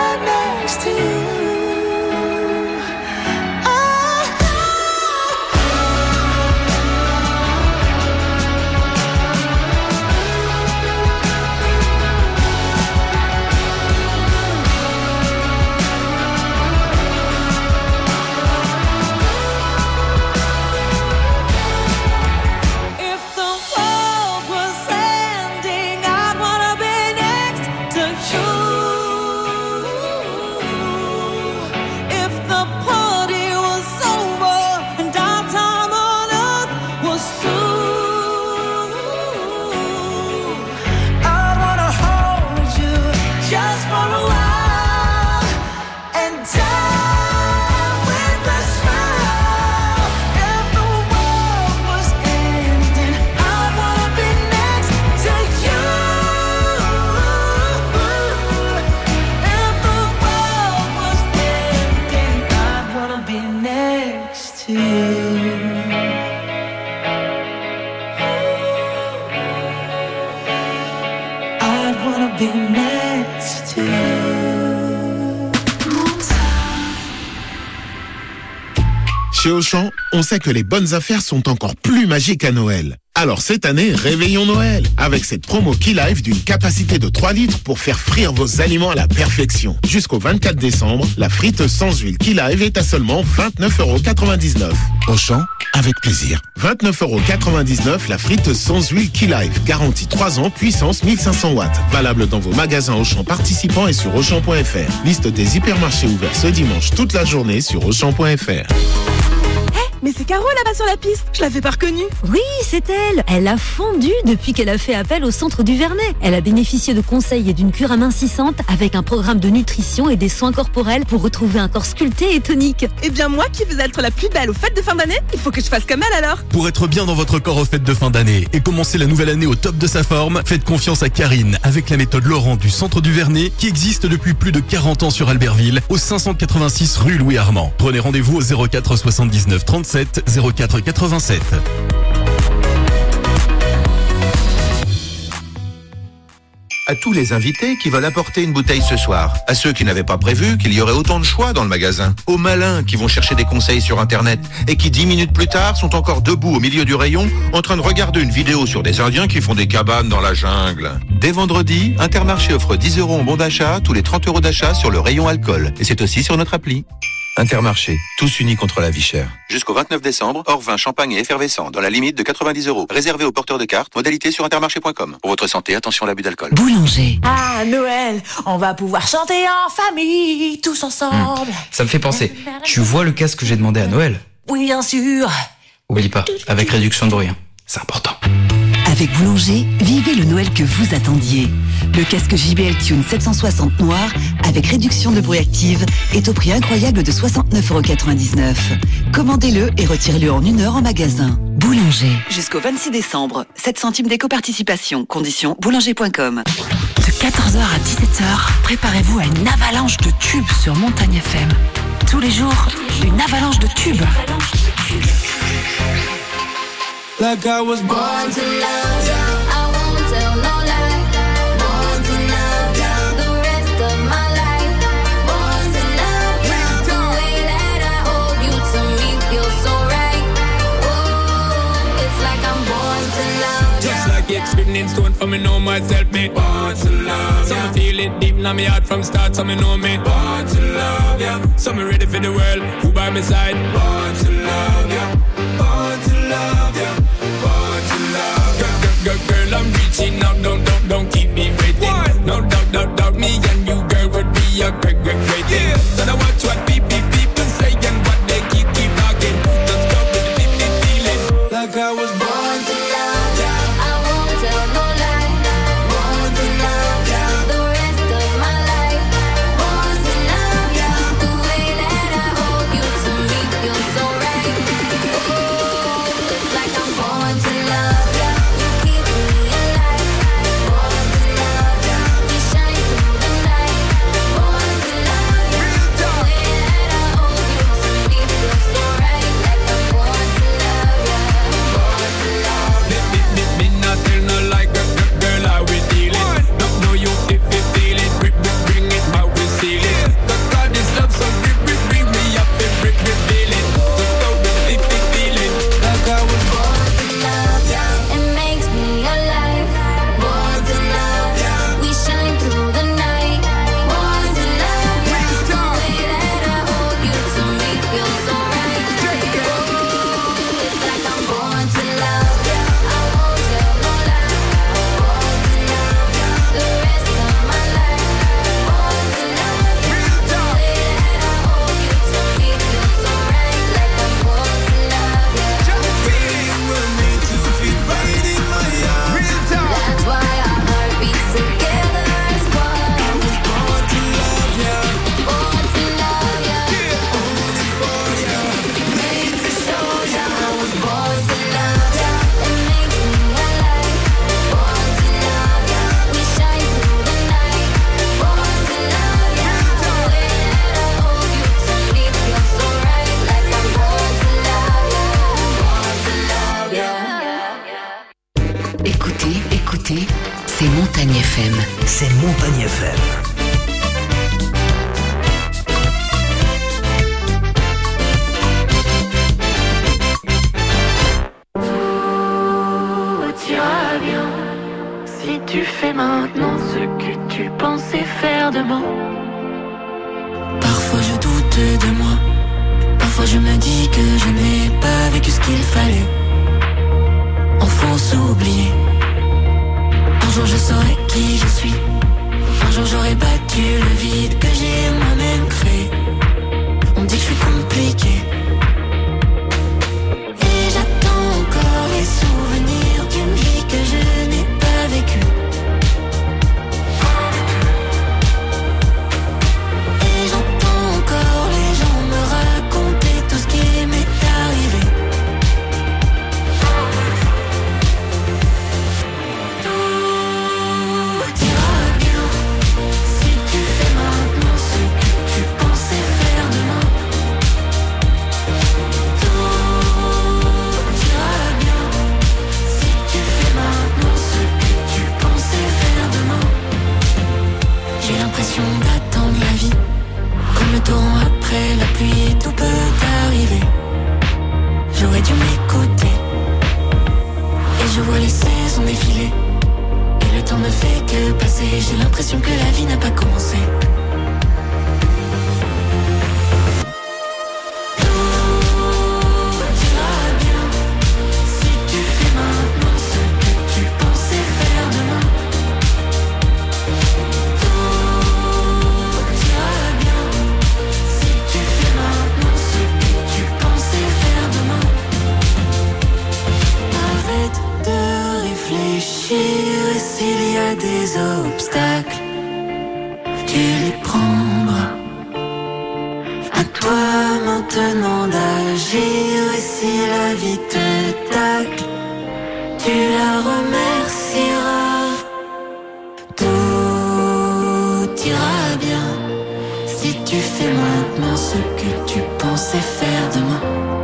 right next to you. Chez Auchan, on sait que les bonnes affaires sont encore plus magiques à Noël. Alors cette année, réveillons Noël avec cette promo Key Life d'une capacité de trois litres pour faire frire vos aliments à la perfection. Jusqu'au vingt-quatre décembre, la frite sans huile Key Life est à seulement vingt-neuf euros quatre-vingt-dix-neuf. Auchan, avec plaisir. vingt-neuf euros quatre-vingt-dix-neuf la frite sans huile Key Life. Garantie trois ans, puissance mille cinq cents watts. Valable dans vos magasins Auchan participants et sur Auchan point F R. Liste des hypermarchés ouverts ce dimanche toute la journée sur Auchan point F R. Mais c'est Caro là-bas sur la piste, je l'avais pas reconnue. Oui, c'est elle. Elle a fondu depuis qu'elle a fait appel au centre du Vernet. Elle a bénéficié de conseils et d'une cure amincissante avec un programme de nutrition et des soins corporels pour retrouver un corps sculpté et tonique. Eh bien moi qui veux être la plus belle aux fêtes de fin d'année, il faut que je fasse comme elle alors. Pour être bien dans votre corps aux fêtes de fin d'année et commencer la nouvelle année au top de sa forme, faites confiance à Karine avec la méthode Laurent du centre du Vernet qui existe depuis plus de quarante ans sur Albertville au cinq cent quatre-vingt-six rue Louis Armand. Prenez rendez-vous au zéro quatre soixante-dix-neuf trente-sept zéro quatre quatre-vingt-sept. À tous les invités qui veulent apporter une bouteille ce soir, à ceux qui n'avaient pas prévu qu'il y aurait autant de choix dans le magasin, aux malins qui vont chercher des conseils sur internet et qui dix minutes plus tard sont encore debout au milieu du rayon en train de regarder une vidéo sur des Indiens qui font des cabanes dans la jungle. Dès vendredi, Intermarché offre dix euros en bon d'achat tous les trente euros d'achat sur le rayon alcool et c'est aussi sur notre appli. Intermarché, tous unis contre la vie chère. Jusqu'au vingt-neuf décembre, hors vin, champagne et effervescent, dans la limite de quatre-vingt-dix euros. Réservé aux porteurs de cartes, modalité sur intermarché point com. Pour votre santé, attention à l'abus d'alcool. Boulanger. Ah, Noël, on va pouvoir chanter en famille, tous ensemble. Mmh. Ça me fait penser, tu vois le casque que j'ai demandé à Noël? Oui, bien sûr. Oublie pas, avec réduction de bruit, hein. C'est important. Avec Boulanger, vivez le Noël que vous attendiez. Le casque J B L Tune sept cent soixante noir, avec réduction de bruit active, est au prix incroyable de soixante-neuf euros quatre-vingt-dix-neuf. Commandez-le et retirez-le en une heure en magasin. Boulanger. Jusqu'au vingt-six décembre, sept centimes d'éco-participation. Conditions boulanger point com. De quatorze heures à dix-sept heures, préparez-vous à une avalanche de tubes sur Montagne F M. Tous les jours, une avalanche de tubes. Like I was born to love you, I won't tell no lie. Born to love you, the rest of my life. Born to love you, the way that I hold you to me feels so right. Whoa, it's like I'm born to love you. Just like it's written in stone for me know myself, me born to love you. So me feel it deep in my heart from start, so me know me born to love you. So me ready for the world, who by my side. Born to love you, born to love you. Girl, girl, I'm reaching out, don't, don't, don't keep me waiting. What? No doubt, doubt, doubt, me and you, girl, would be a great, great, great thing. Yeah. So now watch what people, people say and what they keep, keep talking. Just go with the deep, deep feeling. Like I was born to love you, I won't tell no lie. Born to love you, the rest of my life. Born to love you, the way that I hold you to me feels so right. Oh, it's like I'm born to love you. ce que tu pensais faire de moi. Parfois je doute de moi. Parfois je me dis que je n'ai pas vécu ce qu'il fallait. Enfance oubliée. Un jour je saurai qui je suis. Un jour j'aurai battu le vide que j'ai moi-même créé. On me dit que je suis compliqué. Et j'attends encore les souvenirs d'une vie que je n'ai pas vécue. Et j'entends encore les gens me raconter tout ce qui m'est arrivé. Tout ira bien si tu fais maintenant ce que tu pensais faire demain. Tout ira bien si tu fais maintenant ce que tu pensais faire demain. J'ai l'impression d'attendre la vie, comme le torrent après la pluie, tout peut arriver. J'aurais dû m'écouter. Et je vois les saisons défiler. Et le temps ne fait que passer. J'ai l'impression que la vie n'a pas commencé. Tout ira bien si tu fais maintenant ce que tu pensais faire demain. Tout ira bien si tu fais maintenant ce que tu pensais faire demain. Arrête de réfléchir et s'il y a des obstacles, tu les prendras. À toi maintenant d'agir et si la vie te tacle, tu la remercieras. Tout ira bien si tu fais maintenant ce que tu pensais faire demain.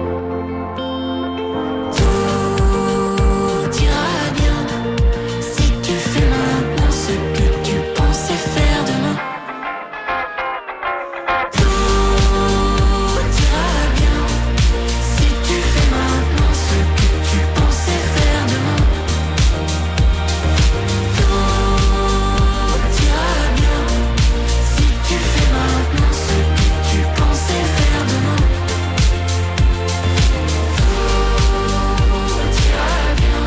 Tout ira bien si tu fais maintenant ce que tu pensais faire demain. Tout ira bien si tu fais maintenant ce que tu pensais faire demain. Tout ira bien si tu fais maintenant ce que tu pensais faire demain. Tout ira bien.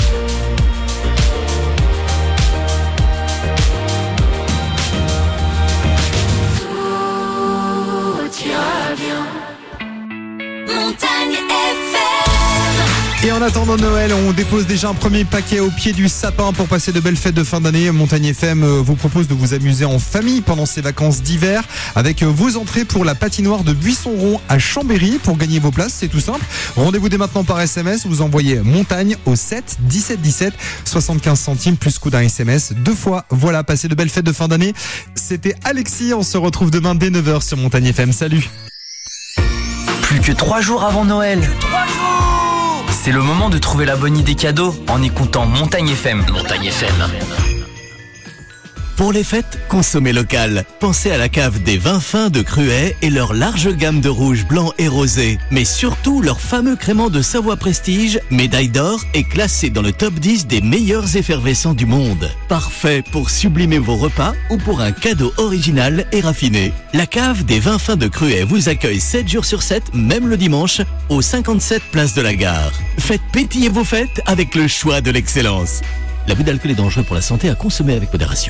Tout ira bien. Montagne F M. Et en attendant Noël, on dépose déjà un premier paquet au pied du sapin pour passer de belles fêtes de fin d'année. Montagne F M vous propose de vous amuser en famille pendant ces vacances d'hiver avec vos entrées pour la patinoire de Buisson-Rond à Chambéry. Pour gagner vos places, c'est tout simple. Rendez-vous dès maintenant par S M S. Vous envoyez montagne au sept dix-sept dix-sept, soixante-quinze centimes plus coût d'un S M S deux fois. Voilà, passez de belles fêtes de fin d'année. C'était Alexis. On se retrouve demain dès neuf heures sur Montagne F M. Salut. Plus que trois jours avant Noël. C'est le moment de trouver la bonne idée cadeau en écoutant Montagne F M. Montagne F M. Pour les fêtes, consommez local. Pensez à la cave des vins fins de Cruet et leur large gamme de rouges, blancs et rosés. Mais surtout leur fameux crément de Savoie Prestige, médaille d'or, est classé dans le top dix des meilleurs effervescents du monde. Parfait pour sublimer vos repas ou pour un cadeau original et raffiné. La cave des vins fins de Cruet vous accueille sept jours sur sept, même le dimanche, au cinquante-sept place de la Gare. Faites pétiller vos fêtes avec le choix de l'excellence. L'abus d'alcool est dangereux pour la santé, à consommer avec modération.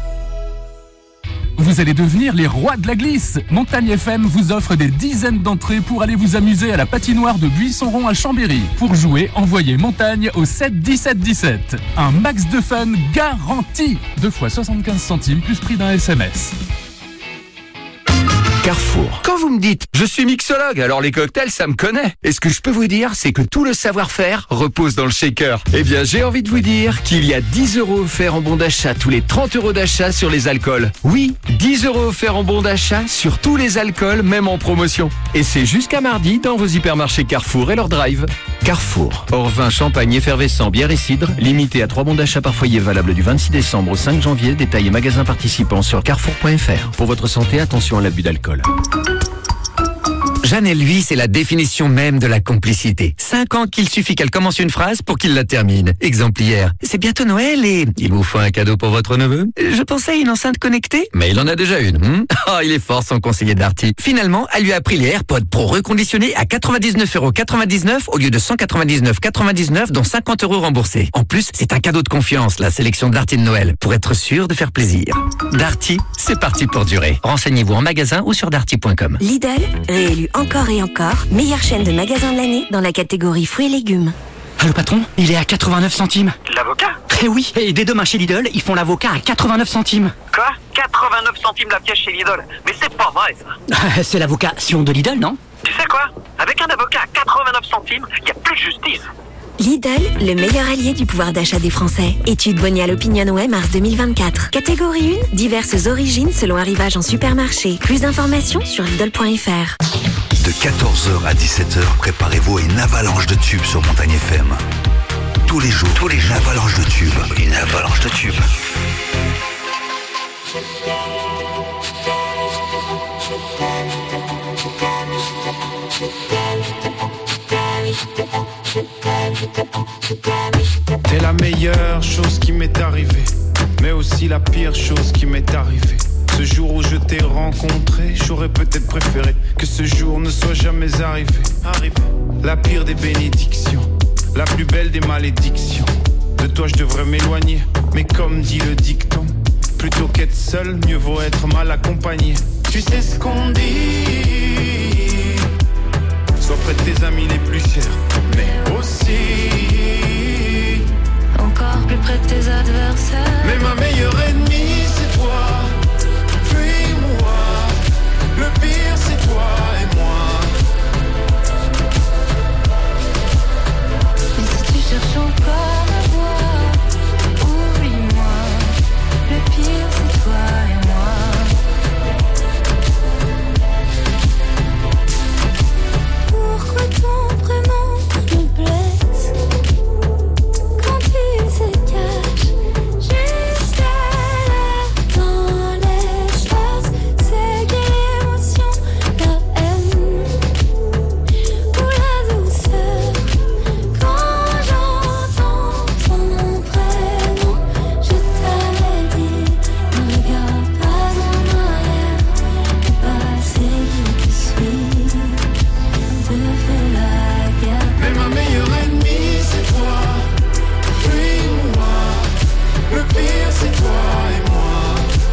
Vous allez devenir les rois de la glisse. Montagne F M vous offre des dizaines d'entrées pour aller vous amuser à la patinoire de Buisson-Rond à Chambéry. Pour jouer, envoyez montagne au sept dix-sept dix-sept. Un max de fun garanti. Deux fois soixante-quinze centimes plus prix d'un S M S. Carrefour. Quand vous me dites « je suis mixologue », alors les cocktails, ça me connaît. Et ce que je peux vous dire, c'est que tout le savoir-faire repose dans le shaker. Eh bien, j'ai envie de vous dire qu'il y a dix euros offerts en bon d'achat tous les trente euros d'achat sur les alcools. Oui, dix euros offerts en bon d'achat sur tous les alcools, même en promotion. Et c'est jusqu'à mardi dans vos hypermarchés Carrefour et leur drive. Carrefour. Hors vin, champagne, effervescent, bière et cidre. Limité à trois bons d'achat par foyer, valable du vingt-six décembre au cinq janvier. Détail et magasins participants sur carrefour point f r. Pour votre santé, attention à l'abus d'alcool. Jeanne et lui, c'est la définition même de la complicité. Cinq ans qu'il suffit qu'elle commence une phrase pour qu'il la termine. Exemple hier. C'est bientôt Noël et il vous faut un cadeau pour votre neveu? Je pensais à une enceinte connectée, mais il en a déjà une. Hmm oh, il est fort son conseiller Darty. Finalement, elle lui a pris les AirPods Pro reconditionnés à quatre-vingt-dix-neuf euros quatre-vingt-dix-neuf au lieu de cent quatre-vingt-dix-neuf euros quatre-vingt-dix-neuf, dont cinquante euros remboursés. En plus, c'est un cadeau de confiance, la sélection Darty de Noël, pour être sûr de faire plaisir. Darty, c'est parti pour durer. Renseignez-vous en magasin ou sur darty point com. Lidl, réélu encore et encore, meilleure chaîne de magasins de l'année dans la catégorie fruits et légumes. Ah, le patron, il est à quatre-vingt-neuf centimes. L'avocat? Eh oui, et dès demain chez Lidl, ils font l'avocat à quatre-vingt-neuf centimes. Quoi? quatre-vingt-neuf centimes la pièce chez Lidl? Mais c'est pas vrai ça. C'est l'avocat Sion de Lidl, non? Tu sais quoi? Avec un avocat à quatre-vingt-neuf centimes, y a plus de justice. Lidl, le meilleur allié du pouvoir d'achat des Français. Étude Bonial Opinionway mars deux mille vingt-quatre. Catégorie un, diverses origines selon arrivage en supermarché. Plus d'informations sur Lidl point F R. De quatorze heures à dix-sept heures, préparez-vous à une avalanche de tubes sur Montagne F M. Tous les jours, tous les jours, une avalanche de tubes. Une avalanche de tubes. T'es la meilleure chose qui m'est arrivée, mais aussi la pire chose qui m'est arrivée. Ce jour où je t'ai rencontré, j'aurais peut-être préféré que ce jour ne soit jamais arrivé. Arrivé. La pire des bénédictions, la plus belle des malédictions. De toi je devrais m'éloigner, mais comme dit le dicton, plutôt qu'être seul, mieux vaut être mal accompagné. Tu sais ce qu'on dit, sois près de tes amis les plus chers, mais aussi encore plus près de tes adversaires. Mais ma meilleure ennemie c'est toi. Fuis-moi, le pire c'est toi et moi. Et si tu cherches encore à voir, oublie-moi, le pire c'est toi et moi. Pourquoi ton prénom me blesse quand il se cache juste à l'air dans l'espace? C'est quelle émotion, la haine ou la douceur? Quand j'entends ton prénom, je t'avais dit, ne regarde pas en arrière, le passé qui te suit te fait la guerre. Mais ma meilleure ennemie c'est toi. Fuis-moi, le pire c'est toi et moi.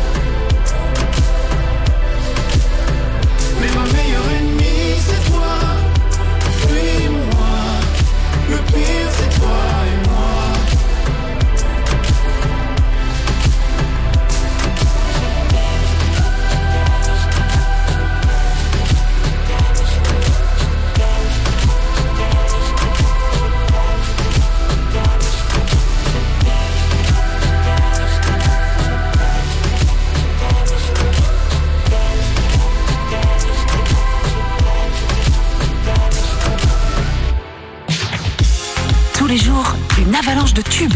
Mais ma meilleure ennemie c'est toi. Fuis-moi, le pire c'est toi et moi. Tous les jours, une avalanche de tubes.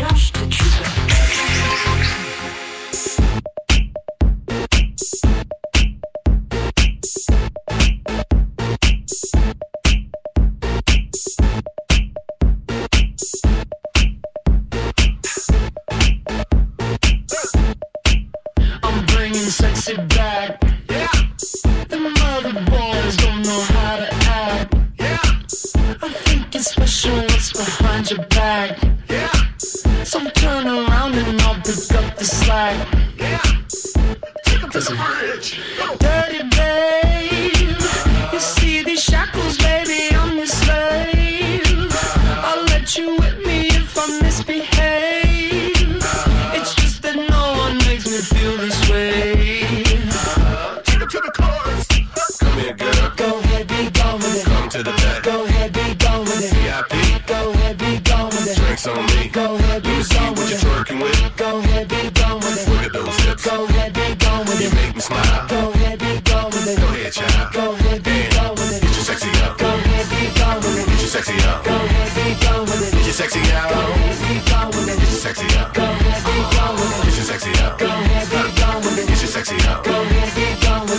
I'm bringing sexy back. Yeah. The mother boys don't know how to act. Yeah. I think it's special what's behind your back. Yeah. So turn around and I'll pick up the slack. Yeah. Take up to the bridge. Dirty babe. You see these shackles, baby, I'm your slave. I'll let you whip me if I misbehave. It's just that no one makes me feel this way. Take it to the chorus. Come here, girl. Go ahead, be gone with it. Come to the back. Go ahead, be gone with it. V I P. Go ahead, be gone with it. Drinks on me. Go ahead, be gone with it. Twerking with. Go ahead, be gone with it. Look at those hips. Go ahead, be gone with it. You make me smile. Go ahead, be gone with it. Go ahead, child. Go ahead, be gone with it. Get your sexy up. Go ahead, be gone with it. Get your sexy up. Go ahead, be gone with it. Get your sexy out. Go ahead, be gone with it. Get your sexy up. Go ahead, be gone with it. Get your sexy up. Go ahead, be gone with it. Get your sexy up. Go ahead, be gone with it. Get your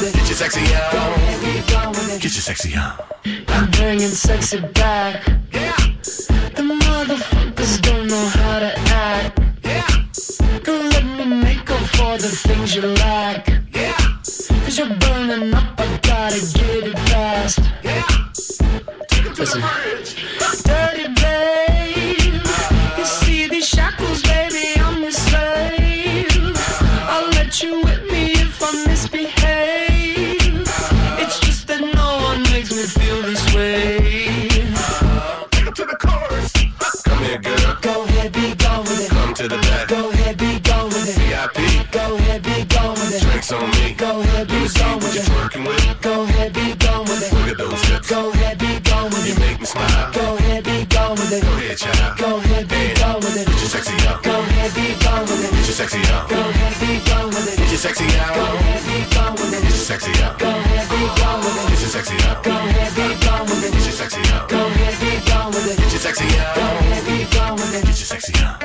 sexy on. Get your sexy on. I'm bringing sexy back. Yeah. The motherfuckers don't know how to act. Yeah. Don't let me make up for the things you lack. Yeah. Cause you're burning up, I gotta get it fast. Yeah. Take it to Listen. The dirty babe. You see these shackles, baby, I'm your slave. I'll let you whip me if I misbehave. It's just that no one makes me feel this way. Take it to the chorus. Come here, girl. Go ahead, be gone with it. Come to the back. Go ahead, be gone with it. V I P. Go ahead, be gone with it. Drinks on me. Go ahead, be gone with it. Working with. Go ahead, be gone with it. Look at those hips. Go ahead, be gone with it. You make me smile. Go ahead, be gone with it. Go ahead, child. Go ahead, be gone with it. Get your sexy up. Go ahead, be gone with it. Get your sexy up. Go ahead, be gone with it. Get your sexy out. Go ahead, be gone with it. Get your sexy up. Go ahead, be gone with it. Get your sexy up. Go ahead, be gone with it. Get your sexy up. Go ahead, be gone with it. Get your sexy up. Go ahead, be gone with it. Get your sexy up.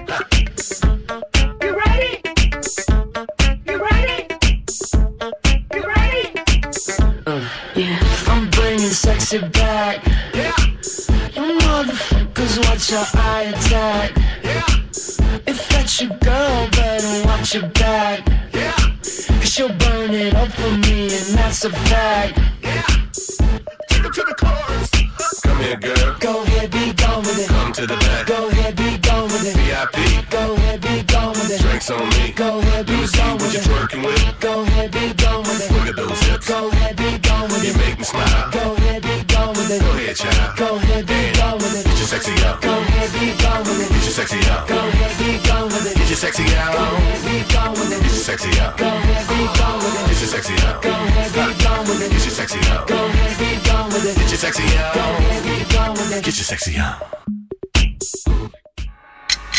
You ready? You ready? You ready? Uh, yeah. I'm bringing sexy back. Yeah. You motherfuckers, watch your eye attack. Yeah. If that's your girl, better watch your back. Yeah. Cause she'll burn it up for me, and that's a fact. Yeah. Take it to the chorus. Come here, girl. Go ahead, be gone with it. Come to the back. Go ahead, be gone with it. V I P. Go ahead, be gone with it. Drinks on me. Go ahead, be gone with it. What you twerking with? Go ahead, be gone with it. Look at those hips. Go ahead, be gone with it. You make me smile. Go ahead, be gone with it. Go ahead, child. Go ahead, be gone with it. Get your sexy up. Go ahead, be gone with it. Get your sexy up. Go ahead, be gone with it. Get your sexy out. Go ahead, be gone with it. Get your sexy up. Go ahead, be gone with it. Get your sexy up. Go ahead, be gone with it. Get your sexy up. Go ahead, be gone with it. Get your sexy up. Go ahead, be gone with it. Get your sexy up.